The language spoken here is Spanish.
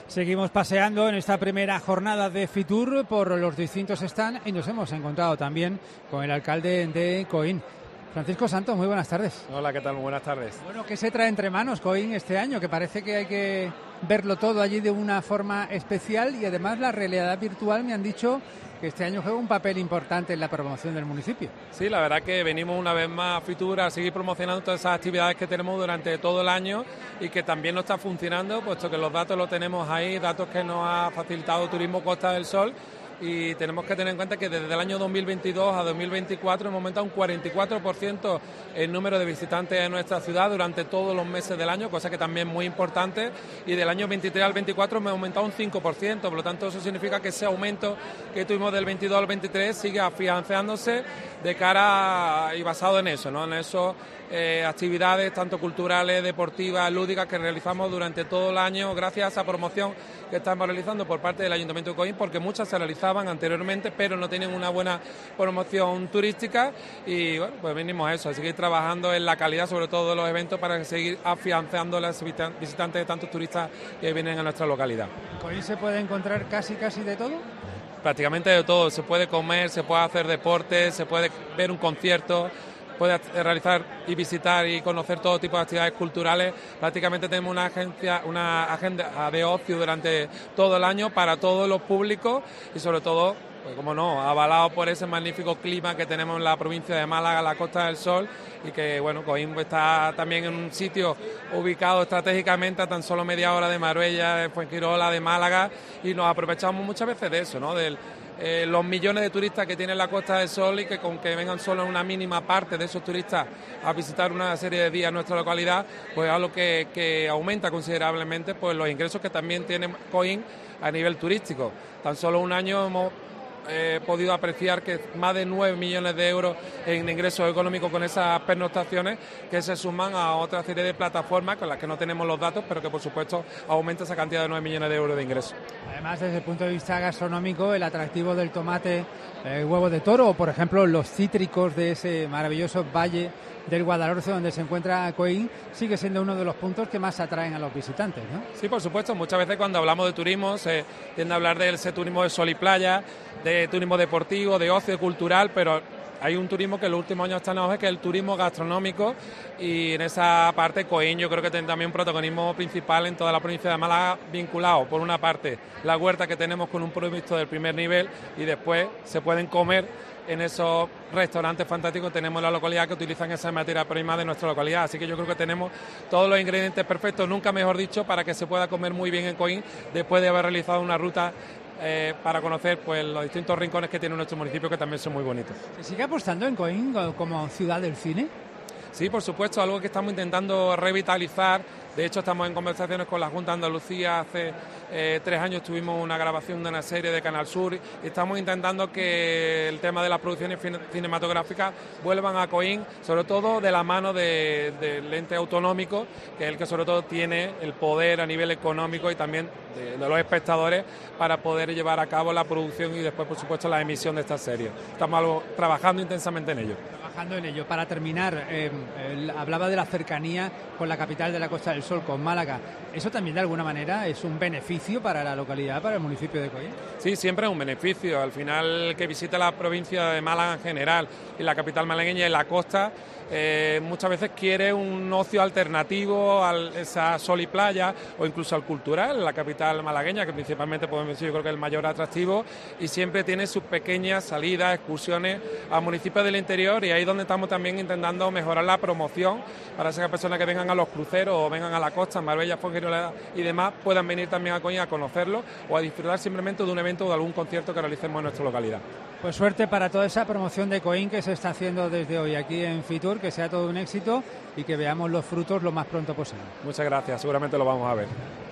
Seguimos paseando en esta primera jornada de Fitur por los distintos stands y nos hemos encontrado también con el alcalde de Coín. Francisco Santos, muy buenas tardes. Hola, ¿qué tal? Muy buenas tardes. Bueno, ¿qué se trae entre manos Coín este año? Que parece que hay que verlo todo allí de una forma especial y además la realidad virtual me han dicho que este año juega un papel importante en la promoción del municipio. Sí, la verdad que venimos una vez más a Fitur a seguir promocionando todas esas actividades que tenemos durante todo el año y que también nos está funcionando, puesto que los datos los tenemos ahí, datos que nos ha facilitado Turismo Costa del Sol. Y tenemos que tener en cuenta que desde el año 2022 a 2024 hemos aumentado un 44% el número de visitantes en nuestra ciudad durante todos los meses del año, cosa que también es muy importante, y del año 23 al 24 hemos aumentado un 5%, por lo tanto eso significa que ese aumento que tuvimos del 22 al 23 sigue afianzándose de cara y basado en eso, ¿no? En eso actividades tanto culturales, deportivas, lúdicas que realizamos durante todo el año gracias a esa promoción que estamos realizando por parte del Ayuntamiento de Coín, porque muchas se realizaban anteriormente pero no tienen una buena promoción turística y bueno, pues venimos a eso, a seguir trabajando en la calidad sobre todo de los eventos para seguir afianzando a los visitantes de tantos turistas que vienen a nuestra localidad. ¿En Coín se puede encontrar casi de todo? Prácticamente de todo, se puede comer, se puede hacer deporte, se puede ver un concierto, puede realizar y visitar y conocer todo tipo de actividades culturales. Prácticamente tenemos una agenda de ocio durante todo el año para todos los públicos y sobre todo, pues como no, avalado por ese magnífico clima que tenemos en la provincia de Málaga, la Costa del Sol, y que bueno, Coín está también en un sitio ubicado estratégicamente a tan solo media hora de Marbella, de Fuengirola, de Málaga, y nos aprovechamos muchas veces de eso, ¿no? Los millones de turistas que tiene la Costa del Sol y que con que vengan solo una mínima parte de esos turistas a visitar una serie de días nuestra localidad, pues es algo que aumenta considerablemente pues los ingresos que también tiene Coín a nivel turístico. Tan solo un año hemos podido apreciar que más de 9 millones de euros en ingresos económicos con esas pernoctaciones que se suman a otra serie de plataformas con las que no tenemos los datos, pero que por supuesto aumenta esa cantidad de 9 millones de euros de ingresos. Además, desde el punto de vista gastronómico, el atractivo del tomate, huevo de toro o, por ejemplo, los cítricos de ese maravilloso valle del Guadalhorce donde se encuentra Coín sigue siendo uno de los puntos que más atraen a los visitantes, ¿no? Sí, por supuesto. Muchas veces cuando hablamos de turismo se tiende a hablar de ese turismo de sol y playa, de turismo deportivo, de ocio cultural, pero hay un turismo que en los últimos años está en auge, que es el turismo gastronómico, y en esa parte Coín yo creo que tiene también un protagonismo principal en toda la provincia de Málaga, vinculado por una parte la huerta que tenemos con un producto del primer nivel y después se pueden comer en esos restaurantes fantásticos. Tenemos la localidad que utilizan esa materia prima de nuestra localidad, así que yo creo que tenemos todos los ingredientes perfectos, nunca mejor dicho, para que se pueda comer muy bien en Coín después de haber realizado una ruta para conocer pues los distintos rincones que tiene nuestro municipio, que también son muy bonitos. ¿Se sigue apostando en Coín como ciudad del cine? Sí, por supuesto, algo que estamos intentando revitalizar. De hecho, estamos en conversaciones con la Junta de Andalucía. Hace 3 años tuvimos una grabación de una serie de Canal Sur y estamos intentando que el tema de las producciones cinematográficas vuelvan a Coín, sobre todo de la mano del ente autonómico, que es el que sobre todo tiene el poder a nivel económico y también de los espectadores para poder llevar a cabo la producción y después, por supuesto, la emisión de esta serie. Estamos trabajando intensamente en ello. Para terminar, hablaba de la cercanía con la capital de la Costa del Sol, con Málaga. ¿Eso también de alguna manera es un beneficio para la localidad, para el municipio de Coín? Sí, siempre es un beneficio. Al final, el que visita la provincia de Málaga en general y la capital malagueña y la costa, muchas veces quiere un ocio alternativo a esa sol y playa o incluso al cultural, la capital malagueña, que principalmente podemos decir, yo creo que es el mayor atractivo, y siempre tiene sus pequeñas salidas, excursiones a municipios del interior, y ahí es donde estamos también intentando mejorar la promoción para esas personas que vengan a los cruceros o vengan a la costa, Marbella, Fuengirola y demás, puedan venir también a Coín a conocerlo o a disfrutar simplemente de un evento o de algún concierto que realicemos en nuestra localidad. Pues suerte para toda esa promoción de Coín que se está haciendo desde hoy aquí en Fitur, que sea todo un éxito y que veamos los frutos lo más pronto posible. Muchas gracias, seguramente lo vamos a ver.